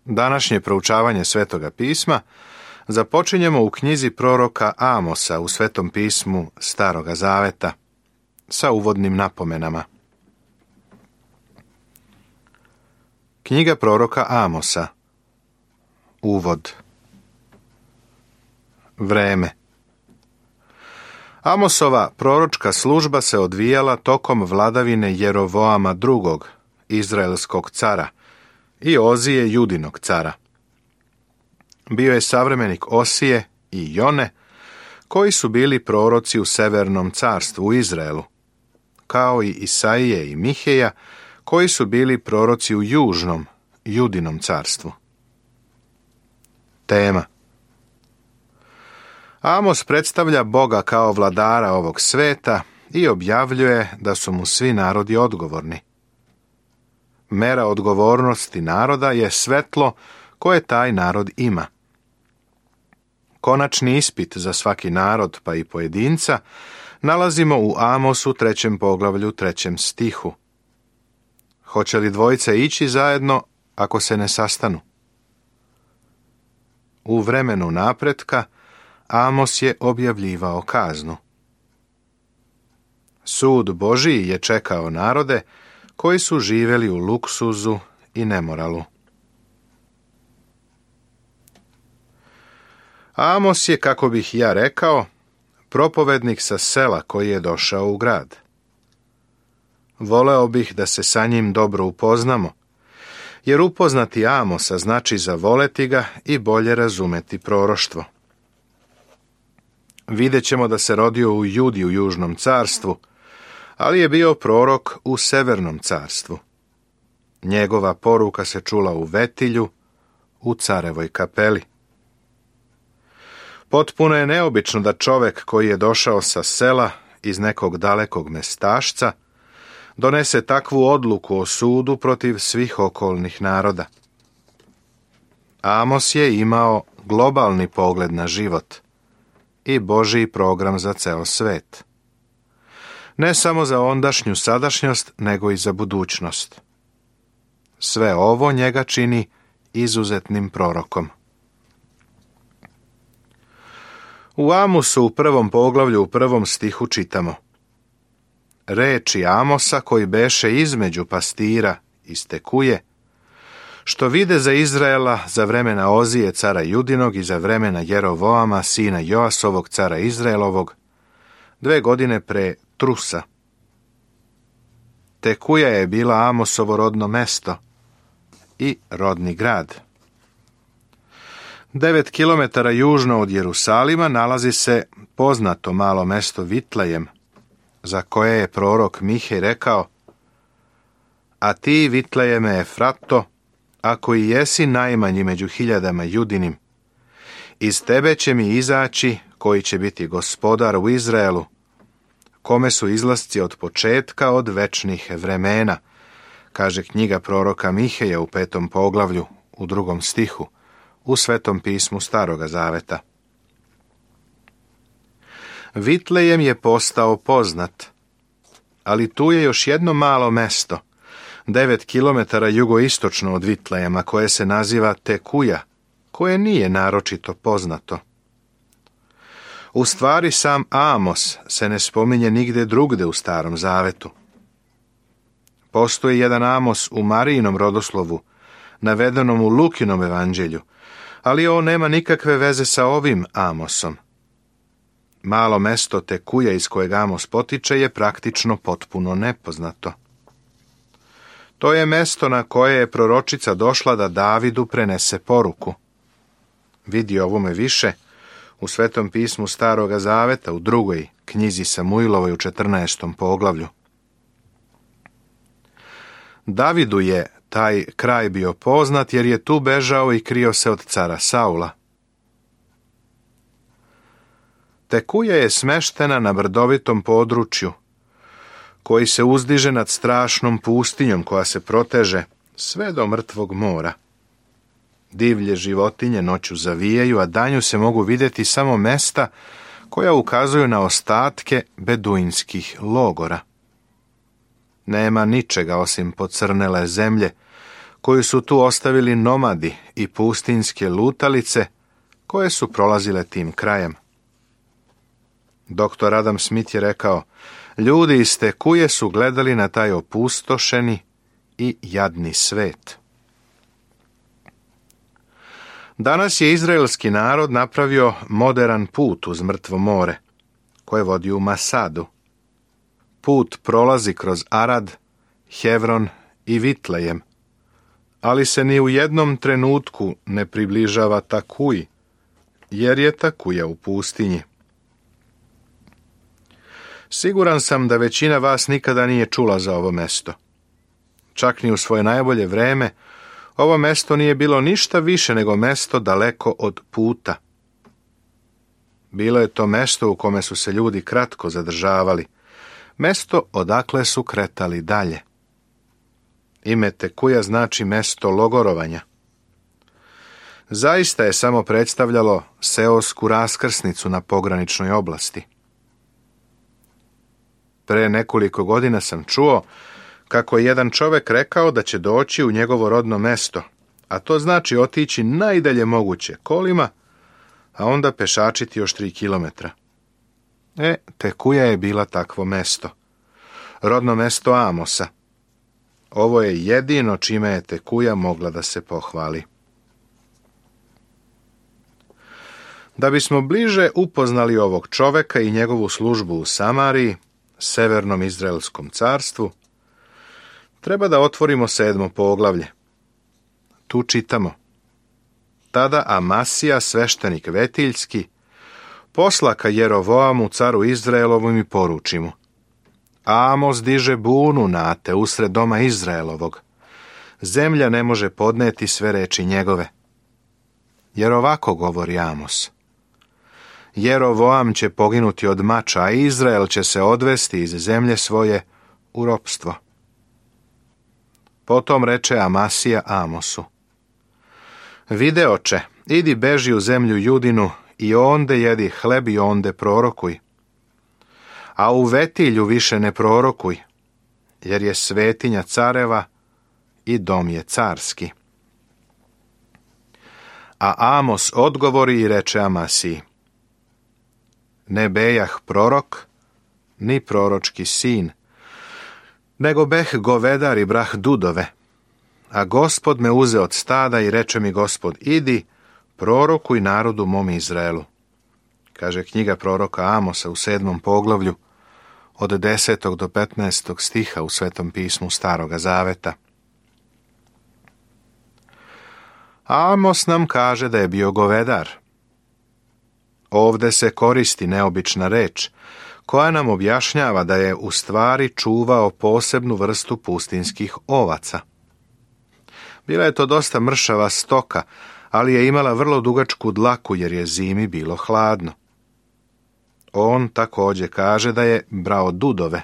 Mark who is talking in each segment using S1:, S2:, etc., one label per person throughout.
S1: Današnje proučavanje Svetoga pisma započinjemo u knjizi proroka Amosa u Svetom pismu Staroga zaveta sa uvodnim napomenama. Knjiga proroka Amosa. Uvod. Vreme. Amosova proročka služba se odvijala tokom vladavine Jerovoama II, izraelskog cara, i Ozije, Judinog cara. Bio je savremenik Osije i Jone, koji su bili proroci u Severnom carstvu u Izraelu, kao i Isaije i Miheja, koji su bili proroci u Južnom, Judinom carstvu. Tema. Amos predstavlja Boga kao vladara ovog sveta i objavljuje da su mu svi narodi odgovorni. Mera odgovornosti naroda je svetlo koje taj narod ima. Konačni ispit za svaki narod, pa i pojedinca, nalazimo u Amosu 3. poglavlju 3. stihu. Hoće li dvojica ići zajedno ako se ne sastanu? U vremenu napretka Amos je objavljivao kaznu. Sud Božiji je čekao narode koji su živjeli u luksuzu i nemoralu. Amos je, kako bih ja rekao, propovednik sa sela koji je došao u grad. Voleo bih da se sa njim dobro upoznamo, jer upoznati Amosa znači zavoleti ga i bolje razumeti proroštvo. Vidjet ćemo da se rodio u Judi u Južnom carstvu, ali je bio prorok u Severnom carstvu. Njegova poruka se čula u Vetilju, u carevoj kapeli. Potpuno je neobično da čovjek koji je došao sa sela iz nekog dalekog mestašca donese takvu odluku o sudu protiv svih okolnih naroda. Amos je imao globalni pogled na život i Božji program za ceo svet. Ne samo za ondašnju sadašnjost, nego i za budućnost. Sve ovo njega čini izuzetnim prorokom. U Amosu u 1. poglavlju u 1. stihu čitamo: Reči Amosa koji beše između pastira iz Tekuje, što vide za Izraela za vremena Ozije cara Judinog i za vremena Jerovoama sina Joasovog cara Izraelovog, 2 godine pre Trusa. Tekuja je bila Amosovo rodno mesto i rodni grad. 9 kilometara južno od Jerusalima nalazi se poznato malo mesto Vitlejem, za koje je prorok Mihej rekao: A ti, Vitlejeme Efrato, ako i jesi najmanji među hiljadama Judinim, iz tebe će mi izaći koji će biti gospodar u Izraelu, kome su izlasci od početka od večnih vremena, kaže knjiga proroka Miheja u 5. poglavlju u 2. stihu u Svetom pismu Staroga zaveta. Vitlejem je postao poznat, ali tu je još jedno malo mesto, 9 kilometara jugoistočno od Vitlejema, koje se naziva Tekuja, koje nije naročito poznato. U stvari sam Amos se ne spominje nigde drugde u Starom zavetu. Postoji jedan Amos u Marijinom rodoslovu, navedenom u Lukinom evanđelju, ali on nema nikakve veze sa ovim Amosom. Malo mesto Tekuja iz kojeg Amos potiče je praktično potpuno nepoznato. To je mesto na koje je proročica došla da Davidu prenese poruku. Vidi ovome više u Svetom pismu Staroga zaveta u 2. knjizi Samuilovoj u 14. poglavlju. Davidu je taj kraj bio poznat jer je tu bežao i krio se od cara Saula. Tekuja je smeštena na brdovitom području, koji se uzdiže nad strašnom pustinjom koja se proteže sve do mrtvog mora. Divlje životinje noću zavijaju, a danju se mogu vidjeti samo mesta koja ukazuju na ostatke beduinskih logora. Nema ničega osim pocrnele zemlje, koju su tu ostavili nomadi i pustinjske lutalice koje su prolazile tim krajem. Dr. Adam Smith je rekao, ljudi iz Tekuje su gledali na taj opustošeni i jadni svet. Danas je izraelski narod napravio moderan put uz Mrtvo more, koje vodi u Masadu. Put prolazi kroz Arad, Hevron i Vitlejem, ali se ni u jednom trenutku ne približava Takuji, jer je Takuja u pustinji. Siguran sam da većina vas nikada nije čula za ovo mesto. Čak ni u svoje najbolje vreme, ovo mesto nije bilo ništa više nego mesto daleko od puta. Bilo je to mesto u kome su se ljudi kratko zadržavali, mesto odakle su kretali dalje. Ime Tekuja znači mesto logorovanja. Zaista je samo predstavljalo seosku raskrsnicu na pograničnoj oblasti. Pre nekoliko godina sam čuo kako je jedan čovjek rekao da će doći u njegovo rodno mesto, a to znači otići najdalje moguće kolima, a onda pešačiti još 3 kilometra. Tekuja je bila takvo mesto. Rodno mesto Amosa. Ovo je jedino čime je Tekuja mogla da se pohvali. Da bismo bliže upoznali ovog čoveka i njegovu službu u Samariji, Severnom Izraelskom carstvu, treba da otvorimo 7. poglavlje. Tu čitamo. Tada Amasija, sveštenik Vetiljski, posla ka Jerovoamu, caru Izraelovom, i poruči mu: Amos diže bunu nate usred doma Izraelovog. Zemlja ne može podneti sve reči njegove. Jer ovako govori Amos: Jerovoam će poginuti od mača, a Izrael će se odvesti iz zemlje svoje u ropstvo. Potom reče Amasija Amosu: Vide, oče, idi beži u zemlju Judinu i onde jedi hleb i onde prorokuj. A u Vetilju više ne prorokuj, jer je svetinja careva i dom je carski. A Amos odgovori i reče Amasiji: Ne bejah prorok, ni proročki sin, nego beh govedar i brah dudove. A Gospod me uze od stada i reče mi Gospod: Idi, prorokuj narodu mom Izraelu. Kaže knjiga proroka Amosa u 7. poglavlju, od 10. do 15. stiha u Svetom pismu Staroga Zaveta. Amos nam kaže da je bio govedar. Ovde se koristi neobična reč, koja nam objašnjava da je u stvari čuvao posebnu vrstu pustinskih ovaca. Bila je to dosta mršava stoka, ali je imala vrlo dugačku dlaku jer je zimi bilo hladno. On također kaže da je brao dudove.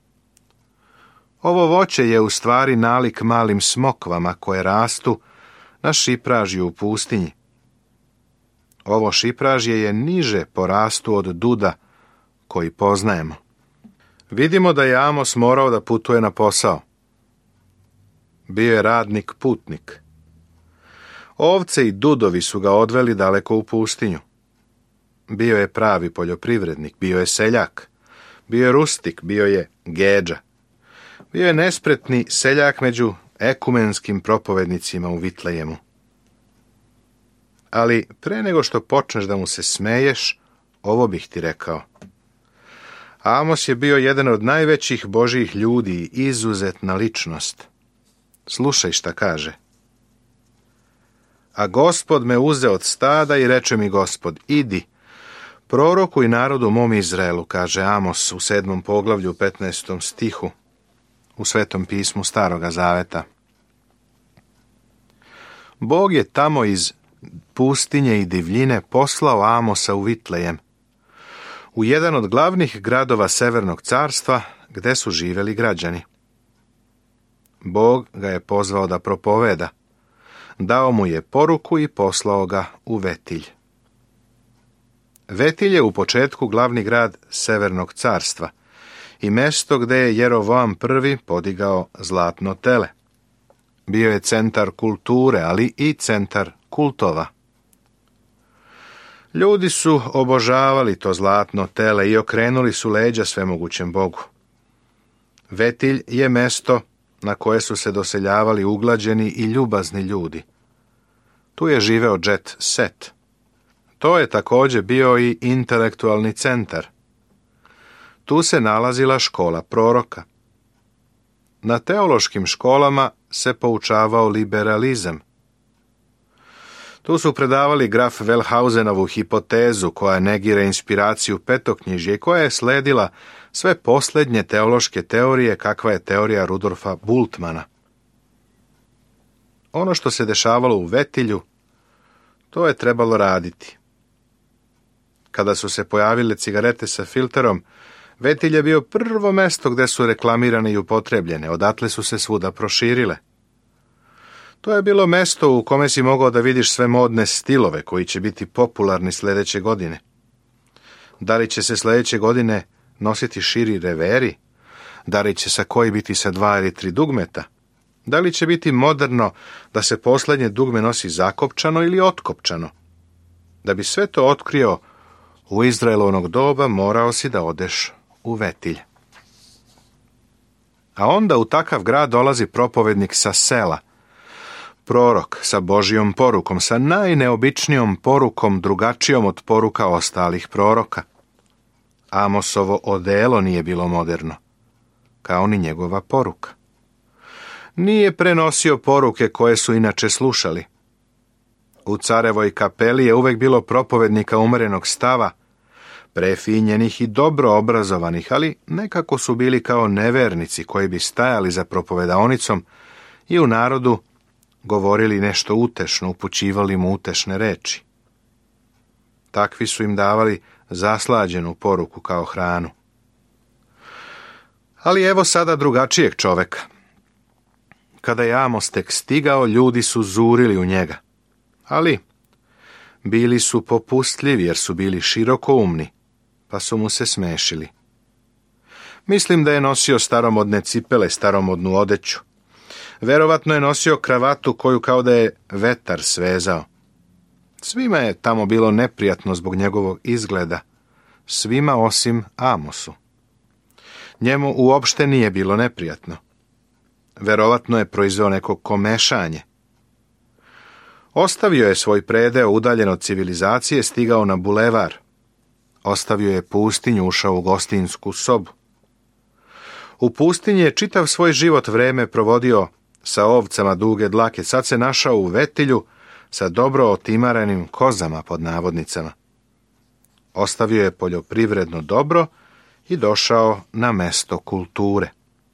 S1: Ovo voće je u stvari nalik malim smokvama koje rastu na šipražju u pustinji. Ovo šipražje je niže po rastu od duda koji poznajemo. Vidimo da je Amos morao da putuje na posao. Bio je radnik putnik. Ovce i dudovi su ga odveli daleko u pustinju. Bio je pravi poljoprivrednik, bio je seljak, bio je rustik, bio je gedža. Bio je nespretni seljak među ekumenskim propovednicima u Vitlejemu. Ali pre nego što počneš da mu se smeješ, ovo bih ti rekao. Amos je bio jedan od najvećih božjih ljudi i izuzetna ličnost. Slušaj šta kaže. A Gospod me uze od stada i reče mi Gospod: Idi, prorokuj narodu mom Izraelu, kaže Amos u 7. poglavlju 15. stihu u Svetom pismu Staroga Zaveta. Bog je tamo iz pustinje i divljine poslao Amosa u Vitlejem, u jedan od glavnih gradova Severnog carstva gde su živeli građani. Bog ga je pozvao da propoveda, dao mu je poruku i poslao ga u Vetilj. Vetilj je u početku glavni grad Severnog carstva i mesto gde je Jerovoam I podigao zlatno tele. Bio je centar kulture, ali i centar kultova. Ljudi su obožavali to zlatno tele i okrenuli su leđa svemogućem Bogu. Vetilj je mesto na koje su se doseljavali uglađeni i ljubazni ljudi. Tu je živeo Jet Set. To je također bio i intelektualni centar. Tu se nalazila škola proroka. Na teološkim školama se poučavao liberalizam. Tu su predavali graf Wellhausenovu hipotezu koja negira inspiraciju petoknjižja i koja je sledila sve posljednje teološke teorije kakva je teorija Rudolfa Bultmana. Ono što se dešavalo u Vetilju, to je trebalo raditi. Kada su se pojavile cigarete sa filterom, Vetilj je bio prvo mesto gdje su reklamirane i upotrebljene, odatle su se svuda proširile. To je bilo mesto u kome si mogao da vidiš sve modne stilove koji će biti popularni sljedeće godine. Da li će se sljedeće godine nositi širi reveri? Da li će koji biti sa 2 ili 3 dugmeta? Da li će biti moderno da se posljednje dugme nosi zakopčano ili otkopčano? Da bi sve to otkrio u Izraelu onog doba, morao si da odeš u Vetilj. A onda u takav grad dolazi propovednik sa sela, prorok sa Božjom porukom, sa najneobičnijom porukom, drugačijom od poruka ostalih proroka. Amosovo odelo nije bilo moderno, kao ni njegova poruka. Nije prenosio poruke koje su inače slušali. U carevoj kapeli je uvek bilo propovednika umerenog stava, prefinjenih i dobro obrazovanih, ali nekako su bili kao nevernici koji bi stajali za propovedaonicom i u narodu govorili nešto utešno, upućivali mu utešne reči. Takvi su im davali zaslađenu poruku kao hranu. Ali evo sada drugačijeg čoveka. Kada je Amos tek stigao, ljudi su zurili u njega. Ali bili su popustljivi jer su bili širokoumni, pa su mu se smešili. Mislim da je nosio staromodne cipele, staromodnu odeću. Verovatno je nosio kravatu koju kao da je vetar svezao. Svima je tamo bilo neprijatno zbog njegovog izgleda. Svima osim Amosu. Njemu uopšte nije bilo neprijatno. Verovatno je proizveo neko komešanje. Ostavio je svoj predeo udaljen od civilizacije, stigao na bulevar. Ostavio je pustinju, ušao u gostinsku sobu. U pustinji je čitav svoj život vreme provodio sa ovcama duge dlake. Sad se našao u Vetilju sa dobro otimarenim kozama pod navodnicama. Ostavio je poljoprivredno dobro i došao na mesto kulture.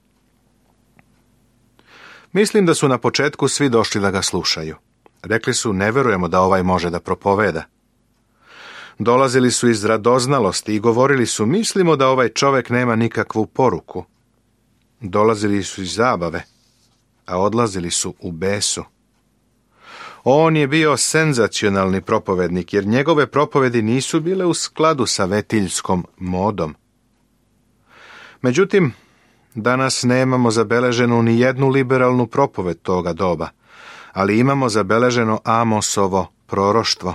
S1: Mislim da su na početku svi došli da ga slušaju. Rekli su, ne verujemo da ovaj može da propoveda. Dolazili su iz radoznalosti i govorili su, mislimo da ovaj čovjek nema nikakvu poruku. Dolazili su iz zabave, a odlazili su u besu. On je bio senzacionalni propovednik, jer njegove propovedi nisu bile u skladu sa vetiljskom modom. Međutim, danas nemamo zabeleženu ni jednu liberalnu propoved toga doba, ali imamo zabeleženo Amosovo proroštvo.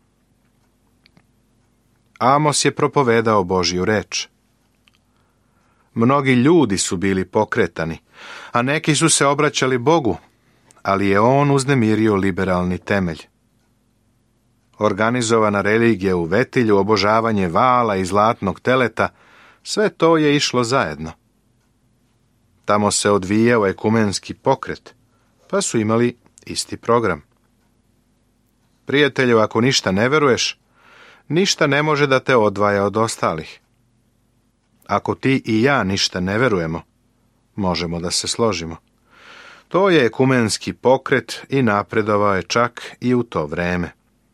S1: Amos je propovedao Božju reč. Mnogi ljudi su bili pokretani, a neki su se obraćali Bogu, ali je on uznemirio liberalni temelj. Organizovana religija u Vetilju, obožavanje vala i zlatnog teleta, sve to je išlo zajedno. Tamo se odvijao ekumenski pokret, pa su imali isti program. Prijatelju, ako ništa ne veruješ, ništa ne može da te odvaja od ostalih. Ako ti i ja ništa ne verujemo, možemo da se složimo. To je ekumenski pokret i napredovao je čak i u to vreme.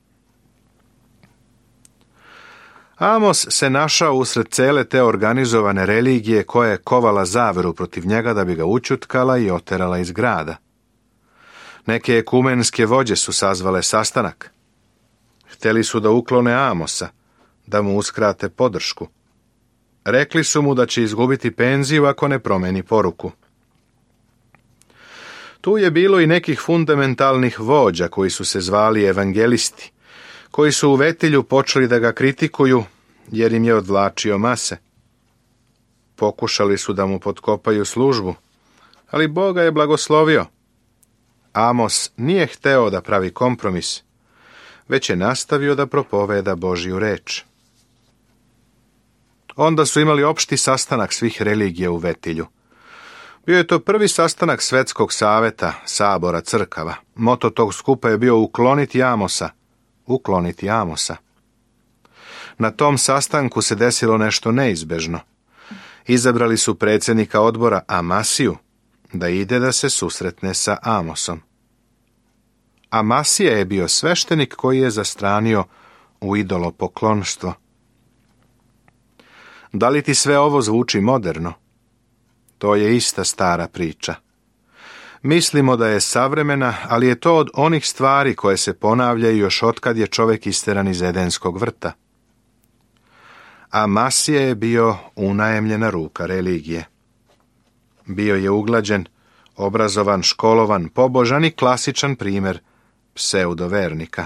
S1: Amos se našao usred cele te organizovane religije koja je kovala zaveru protiv njega da bi ga ućutkala i oterala iz grada. Neke ekumenske vođe su sazvale sastanak. Htjeli su da uklone Amosa, da mu uskrate podršku. Rekli su mu da će izgubiti penziju ako ne promeni poruku. Tu je bilo i nekih fundamentalnih vođa koji su se zvali evangelisti, koji su u Vetilju počeli da ga kritikuju jer im je odvlačio mase. Pokušali su da mu potkopaju službu, ali Bog ga je blagoslovio. Amos nije hteo da pravi kompromis, već je nastavio da propoveda Božju reč. Onda su imali opšti sastanak svih religija u Vetilju. Bio je to prvi sastanak Svetskog saveta, sabora crkava. Moto tog skupa je bio ukloniti Amosa. Ukloniti Amosa. Na tom sastanku se desilo nešto neizbežno. Izabrali su predsjednika odbora Amasiju da ide da se susretne sa Amosom. Amasija je bio sveštenik koji je zastranio u idolopoklonstvo. Da li ti sve ovo zvuči moderno? To je ista stara priča. Mislimo da je savremena, ali je to od onih stvari koje se ponavljaju još otkad je čovjek isteran iz Edenskog vrta. Amasija je bio unajemljena ruka religije. Bio je uglađen, obrazovan, školovan, pobožan i klasičan primjer pseudovernika.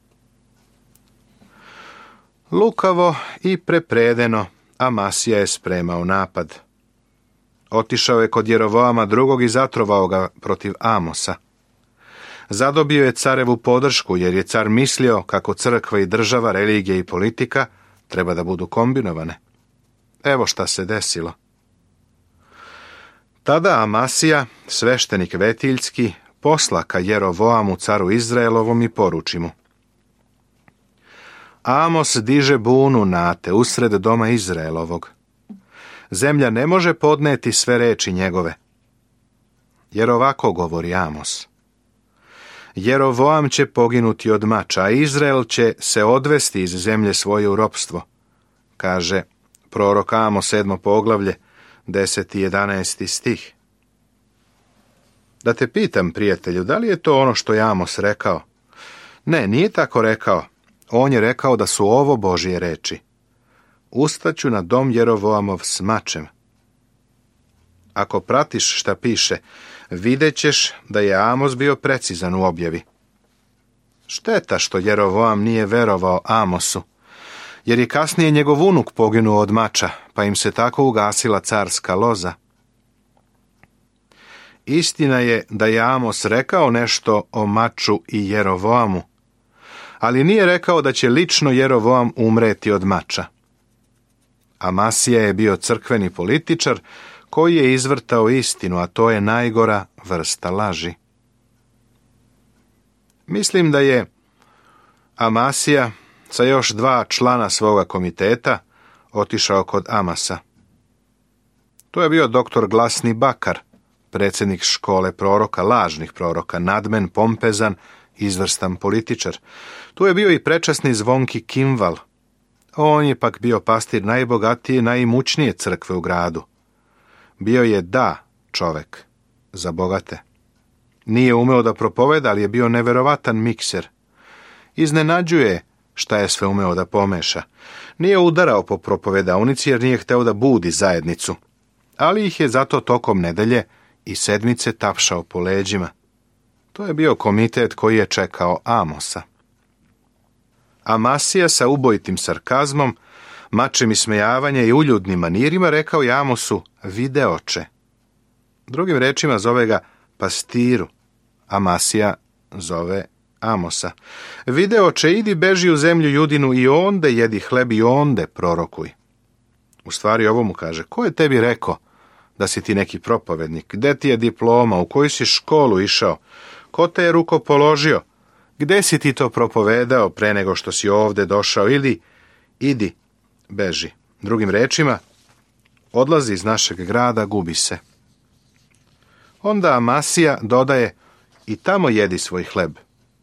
S1: Lukavo i prepredeno Amasija je spremao napad. Otišao je kod Jerovoama II. I zatrovao ga protiv Amosa. Zadobio je carevu podršku jer je car mislio kako crkva i država, religija i politika treba da budu kombinovane. Evo šta se desilo. Tada Amasija, sveštenik Vetiljski, posla ka Jerovoamu caru Izraelovom i poruči mu: Amos diže bunu nate usred doma Izraelovog. Zemlja ne može podneti sve reči njegove. Jer ovako govori Amos: Jerovoam će poginuti od mača, a Izrael će se odvesti iz zemlje svoje u ropstvo, kaže prorok Amos 7. poglavlje, 10. i 11. stih. Da te pitam, prijatelju, da li je to ono što je Amos rekao? Ne, nije tako rekao. On je rekao da su ovo Božje reči: Ustaću na dom Jerovoamov s mačem. Ako pratiš šta piše, vidjet ćeš da je Amos bio precizan u objavi. Šteta što Jerovoam nije verovao Amosu, jer je kasnije njegov unuk poginuo od mača, pa im se tako ugasila carska loza. Istina je da je Amos rekao nešto o maču i Jerovoamu, ali nije rekao da će lično Jerovoam umreti od mača. Amasija je bio crkveni političar koji je izvrtao istinu, a to je najgora vrsta laži. Mislim da je Amasija sa još 2 člana svoga komiteta otišao kod Amasa. To je bio doktor Glasni Bakar, predsjednik škole proroka, lažnih proroka, nadmen, pompezan, izvrstan političar. Tu je bio i prečasni Zvonki Kimval. On je pak bio pastir najbogatije, najimućnije crkve u gradu. Bio je čovek za bogate. Nije umeo da propoveda, ali je bio neverovatan mikser. Iznenađuje šta je sve umeo da pomeša. Nije udarao po propovedaonici jer nije hteo da budi zajednicu, ali ih je zato tokom nedelje i sedmice tapšao po leđima. To je bio komitet koji je čekao Amosa. Amasija sa ubojitim sarkazmom, mačem ismejavanja i uljudnim manirima rekao je Amosu: videoče. Drugim rečima zove ga pastiru. Amasija zove Amosa: videoče, idi beži u zemlju Judinu i onde jedi hleb i onde prorokuj. U stvari ovo mu kaže: ko je tebi rekao da si ti neki propovednik? Gde ti je diploma? U koju si školu išao? Ko te je rukopoložio? Gde si ti to propovedao pre nego što si ovde došao? Ili idi, beži. Drugim rečima, odlazi iz našeg grada, gubi se. Onda Amasija dodaje: i tamo jedi svoj hleb.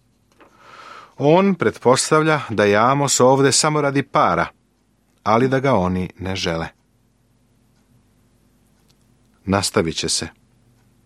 S1: On pretpostavlja da je Amos ovde samo radi para, ali da ga oni ne žele. Nastavit će se.